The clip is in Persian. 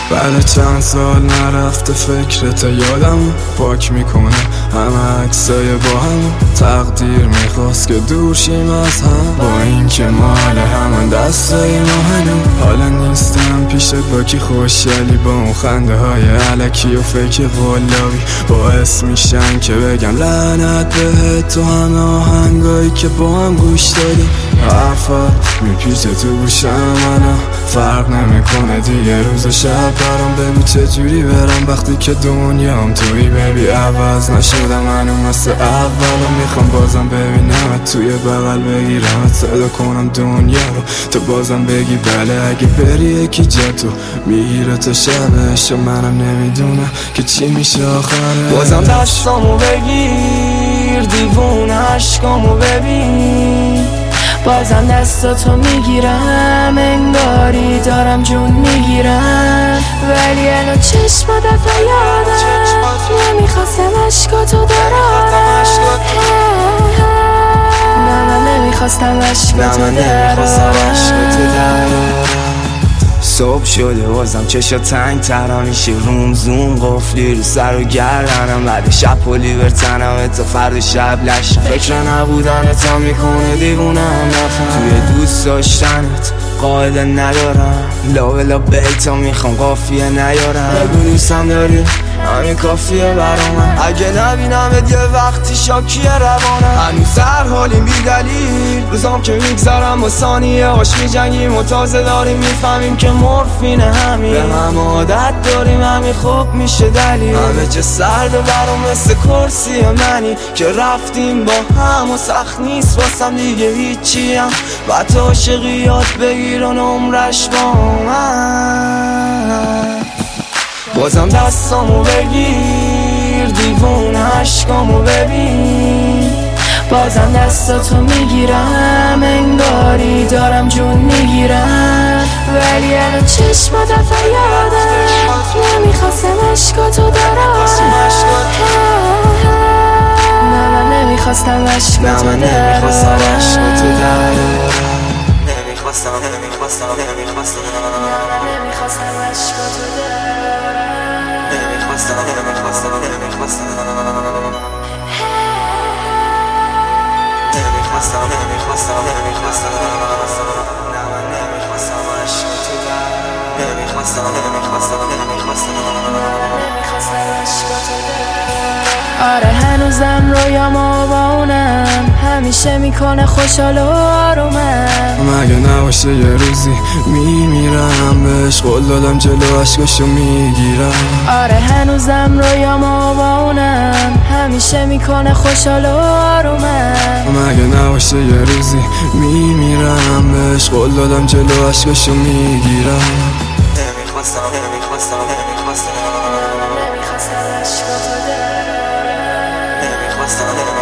بعد چند سال نرفته فکرت یادم پاک میکنه همه عکسای با هم. تقدیر میخواست که دور شیم از هم، با این که مال همون دستای ما هنوز. حالا نیستم پیشت با کی خوشحالی، با اون خنده های علکی و فکر غلابی باعث میشن که بگم لعنت بهت. تو همه آهنگایی که با هم گوش دادی حرفات میپیچه تو گوشم منو، فرق نمیکنه دیگه روز و شب برام. ببین چجوری برم وقتی که دنیام توی ببی عوض نشدم منو مثل اول. میخوام بازم ببینم توی بغل بگیرم صدا کنم دنیا رو، تو بازم بگی بله اگه بری یکی جا تو میگیره تا شبش و منم نمیدونم که چی میشه آخره. بازم دستامو بگیر دیوونه عشقامو ببین، بازم دستاتو میگیرم انگاری دارم جون میگیرم، ولی الان چشم دفعه یادم نمیخواستم عشقاتو دارم. نه من نمیخواستم عشقاتو دارم. صبح شده بازم چشا تنگ ترا میشه، روم زوم قفلی رو سر و گردنم. بعد شب پلی برتنم تا فرد شب لشم، فکر نبودن تا میکنه دیوونم. نفهم توی دوست داشتنت قاعده ندارم، لا بلا بیتا میخوام قافیه نیارم. بگو دوستم داری همین کافیه برامن، اگه نبینمت یه وقتی شاکیه روانم. هنوز سر حالیم بی دلیل، روزام که میگذرم با ثانیه هاش میجنگیم و تازه داریم میفهمیم که مورفینه همین. به هم عادت داریم همین خوب میشه دلیل. همه چه سرده برام مثل کرسی منی که رفتیم با هم و سخت نیست واسم دیگه هیچی هم. و تا عاشقی یاد بگیر و نمرش با من. بازم دستامو بگیر دیوونه عشقامو ببین، بازم دستاتو میگیرم انگاری دارم جون میگیرم، ولی الان چشم دفعه یادم نمیخواستم عشقاتو دارم. نه من نمیخواستم عشقاتو دارم. نمیخواستم آره هنوزم رویامو با اونم همیشه میکنه خوشحال و آرومم. مگه نباشه یه روزی میمیرم بهش قول دادم جلو عشقشو میگیرم. آره هنوزم رویامو با اونم همیشه میکنه خوشحال و آرومم. مگه نباشه یه روزی میمیرم بهش قول دادم جلو عشقشو میگیرم. نمیخواستم عشقاتو دارم. نمیخواستم